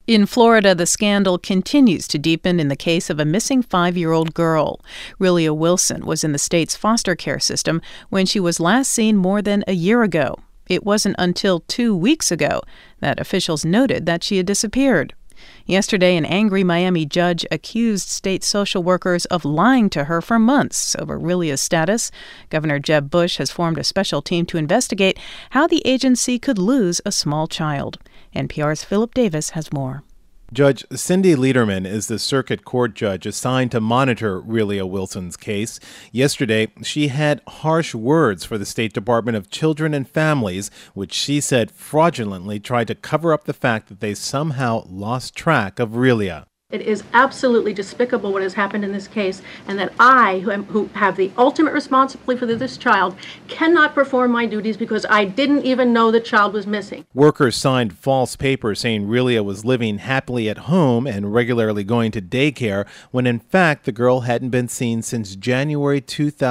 In Florida, the scandal continues to deepen in the case of a missing 5-year-old girl. Relia Wilson was in the state's foster care system when she was last seen more than a year ago. It wasn't until 2 weeks ago that officials noted that she had disappeared. Yesterday, an angry Miami judge accused state social workers of lying to her for months over Relia's status. Governor Jeb Bush has formed a special team to investigate how the agency could lose a small child. NPR's Philip Davis has more. Judge Cindy Lederman is the circuit court judge assigned to monitor Relia Wilson's case. Yesterday, she had harsh words for the State Department of Children and Families, which she said fraudulently tried to cover up the fact that they somehow lost track of Relia. It is absolutely despicable what has happened in this case, and that I, who have the ultimate responsibility for this child, cannot perform my duties because I didn't even know the child was missing. Workers signed false papers saying Relia was living happily at home and regularly going to daycare, when in fact the girl hadn't been seen since January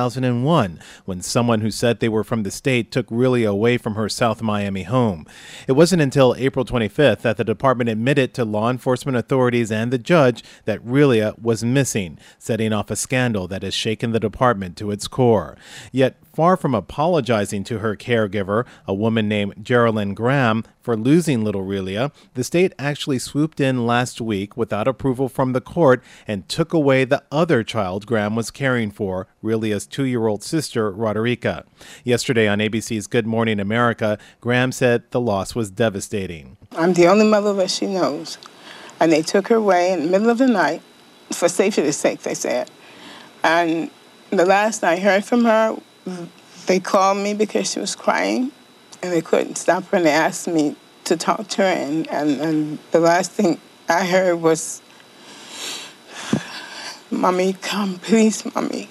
2001, when someone who said they were from the state took Relia away from her South Miami home. It wasn't until April 25th that the department admitted to law enforcement authorities and the judge that Relia was missing, setting off a scandal that has shaken the department to its core. Yet, far from apologizing to her caregiver, a woman named Geraldine Graham, for losing little Relia, the state actually swooped in last week without approval from the court and took away the other child Graham was caring for, Relia's 2-year-old sister, Roderica. Yesterday on ABC's Good Morning America, Graham said the loss was devastating. I'm the only mother that she knows. And they took her away in the middle of the night, for safety's sake, they said. And the last I heard from her, they called me because she was crying, and they couldn't stop her, and they asked me to talk to her, and the last thing I heard was, "Mommy, come, please, Mommy."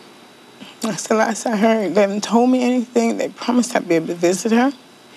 That's the last I heard. They haven't told me anything. They promised I'd be able to visit her.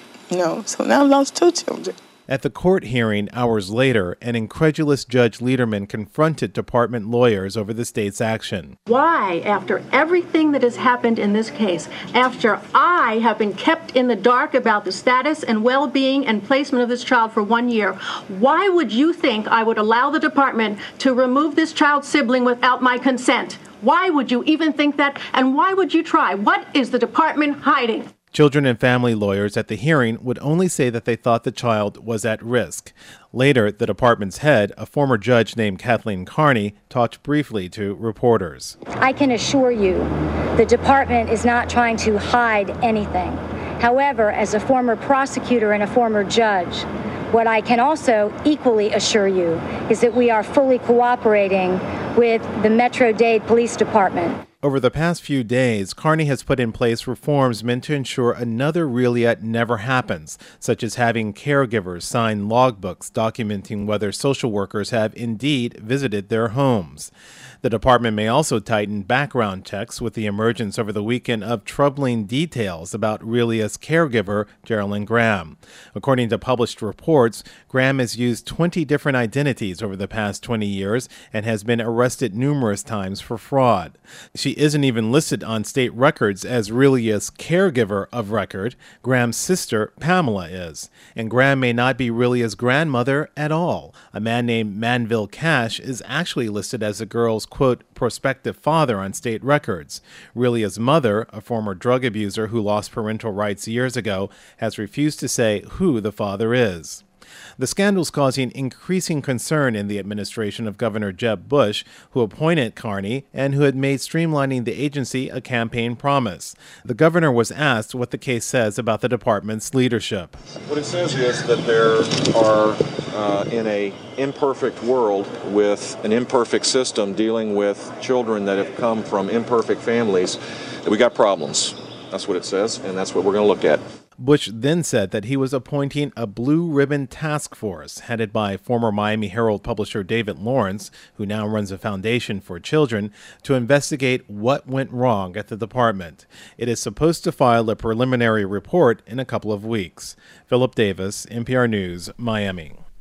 No, so now I've lost 2 children. At the court hearing hours later, an incredulous Judge Lederman confronted department lawyers over the state's action. Why, after everything that has happened in this case, after I have been kept in the dark about the status and well-being and placement of this child for 1 year, why would you think I would allow the department to remove this child's sibling without my consent? Why would you even think that? And why would you try? What is the department hiding? Children and family lawyers at the hearing would only say that they thought the child was at risk. Later, the department's head, a former judge named Kathleen Carney, talked briefly to reporters. I can assure you the department is not trying to hide anything. However, as a former prosecutor and a former judge, what I can also equally assure you is that we are fully cooperating with the Metro-Dade Police Department. Over the past few days, Carney has put in place reforms meant to ensure another Relia never happens, such as having caregivers sign logbooks documenting whether social workers have indeed visited their homes. The department may also tighten background checks with the emergence over the weekend of troubling details about Relia's caregiver, Geraldine Graham. According to published reports, Graham has used 20 different identities over the past 20 years and has been arrested numerous times for fraud. She isn't even listed on state records as Relia's caregiver of record. Graham's sister, Pamela, is. And Graham may not be Relia's grandmother at all. A man named Manville Cash is actually listed as the girl's, quote, prospective father on state records. Relia's mother, a former drug abuser who lost parental rights years ago, has refused to say who the father is. The scandal's causing increasing concern in the administration of Governor Jeb Bush, who appointed Carney and who had made streamlining the agency a campaign promise. The governor was asked what the case says about the department's leadership. What it says is that there are, in an imperfect world with an imperfect system dealing with children that have come from imperfect families, that we got problems. That's what it says, and that's what we're going to look at. Bush then said that he was appointing a blue ribbon task force headed by former Miami Herald publisher David Lawrence, who now runs a foundation for children, to investigate what went wrong at the department. It is supposed to file a preliminary report in a couple of weeks. Philip Davis, NPR News, Miami.